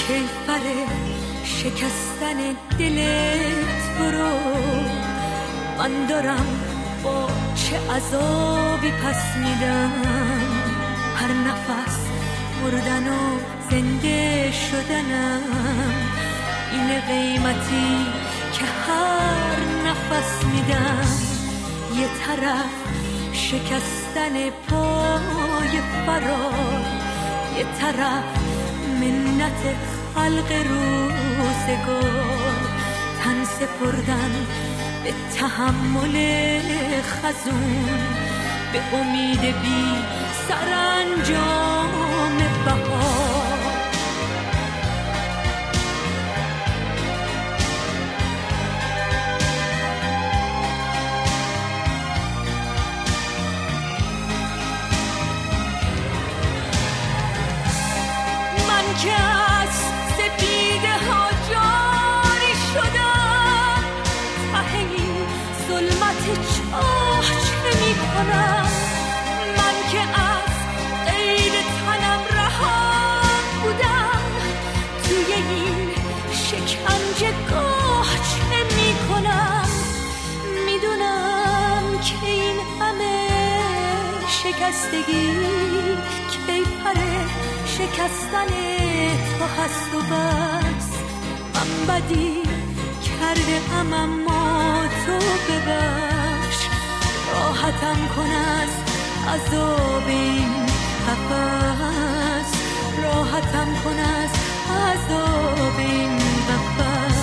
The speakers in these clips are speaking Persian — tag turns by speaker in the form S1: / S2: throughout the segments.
S1: کیفر شکستن دلت برو، من دارم با چه عذابی پس میدم، هر نفس مردن و زنده شدنم، این قیمتی که هر نفس میدم. یه طرف شکستن پای فرار، یه طرف منت خلق روزگار، تن سپردن به تحمل خزون، به امید بی سرانجام بهار. من که از سپیده ها جاری شدم، ته این ظلمت چاه چه می کنم؟ من که از قید تنم رها بودم، توی این شکنجه گاه چه می کنم؟ میدونم که این همه شکستگی کیفر شکستن تو هست و بس. من بدی کرده اما تو ببخش، راحتم کن از عذاب این قفس، راحتم کن از عذاب این قفس.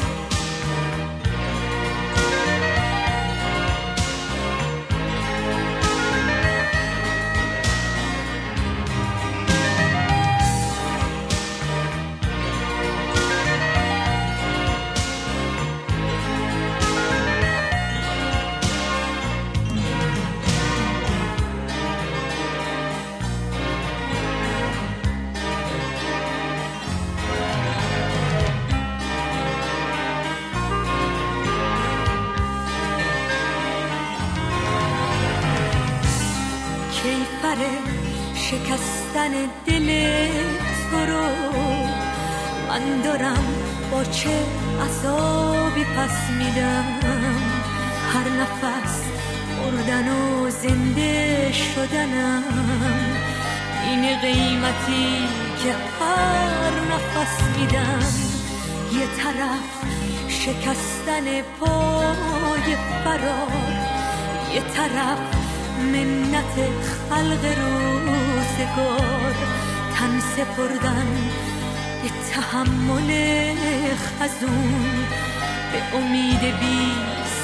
S1: کیفر شکستن دلت برو، من دارم با چه عذابی پس میدم، هر نفس مردن و زنده شدنم، این قیمتی که هر نفس میدم. یه طرف شکستن پای فرار، یه طرف منت خلق روزگار، تن سپردن به تحمل خزون، به امید بی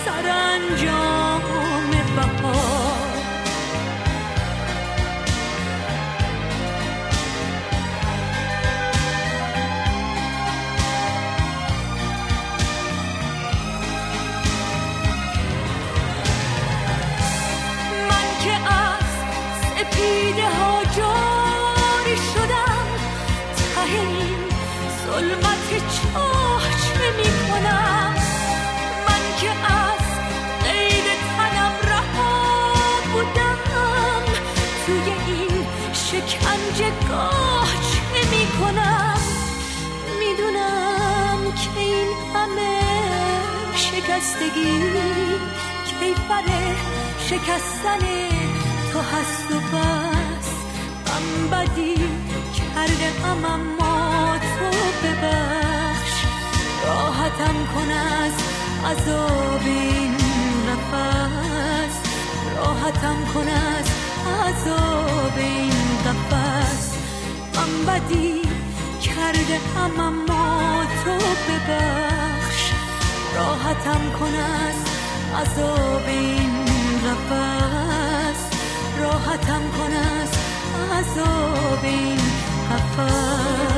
S1: سرانجام بهار. سپیده ها جاری شدم، ته این ظلمت چاه چه می کنم؟ من که از قید تنم رها بودم، توی این شکنجه گاه چه می کنم؟ میدونم که این همه شکستگی کیفر شکستن تو هست و بس. من بدی کرده اما تو ببخش، راحتم کن از عذاب این نفس، راحتم کن از عذاب این قفس. من بدی کرده اما تو ببخش، راحتم کن از عذاب این قفس، راحتم کن از عذاب این قفس.